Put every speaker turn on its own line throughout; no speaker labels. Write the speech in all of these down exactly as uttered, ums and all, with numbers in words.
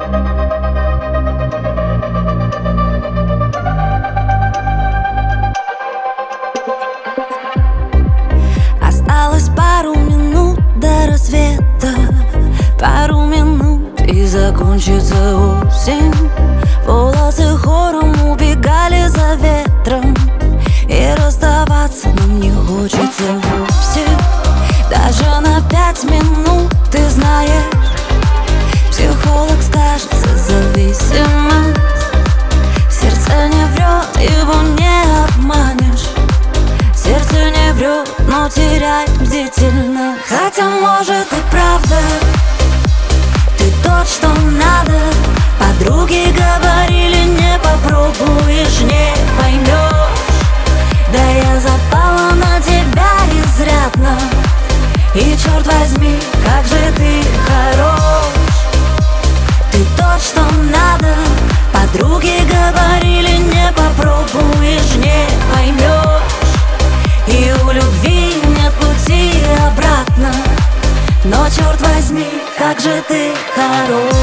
Осталось пару минут до рассвета, пару минут и закончится осень. Волосы хором убегали за ветром, и расставаться нам не хочется вовсе. Даже на пять минут, ты знаешь, психолог скажет зависимость. Сердце не врет, его не обманешь. Сердце не врет, но теряет бдительность. Хотя может и правда, ты тот, что надо. Подруги говорили, не попробуешь, не поймешь. Да я запала на тебя изрядно, и черт возьми, как же ты хорош. Ты тот, что надо. Подруги говорили, не попробуешь, не поймешь. И у любви нет пути обратно, но черт возьми, как же ты хорош.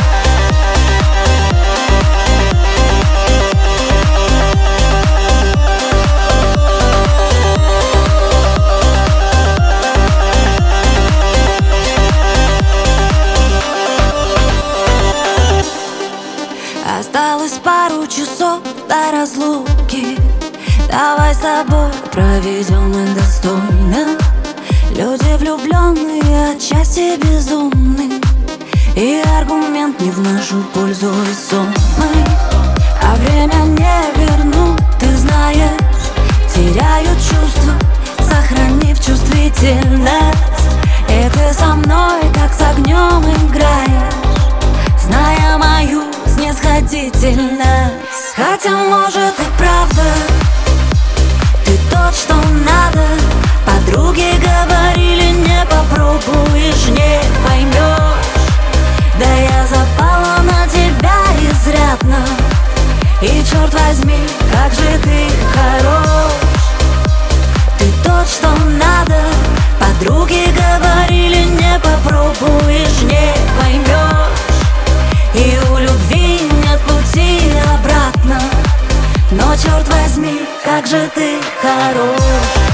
Осталось пару часов до разлуки. Давай с тобой проведем и достойно. Люди влюбленные, отчасти безумны, и аргумент не в нашу пользу весомый. А время не вернуть, ты знаешь. Теряют чувства, сохранив чувствительность. И ты со мной, как с огнем играешь, зная мою снисходительность. Хотя может и правда, ты тот, что надо. Подруги говорили, не попробуешь, не поймешь. Да я запала на тебя изрядно, и черт возьми, как же ты хорош. Ты тот, что надо. Подруги говорили, не попробуешь, не поймешь. И у любви нет пути обратно, но черт возьми, как же ты хорош.